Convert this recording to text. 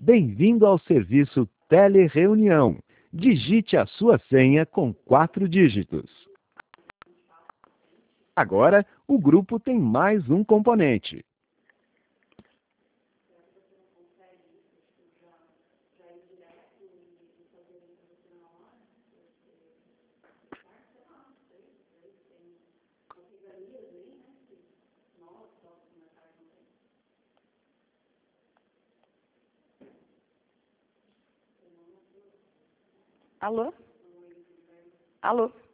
Bem-vindo ao serviço Telereunião. Digite a sua senha com 4 dígitos. Agora, o grupo tem mais um componente. Alô? Alô?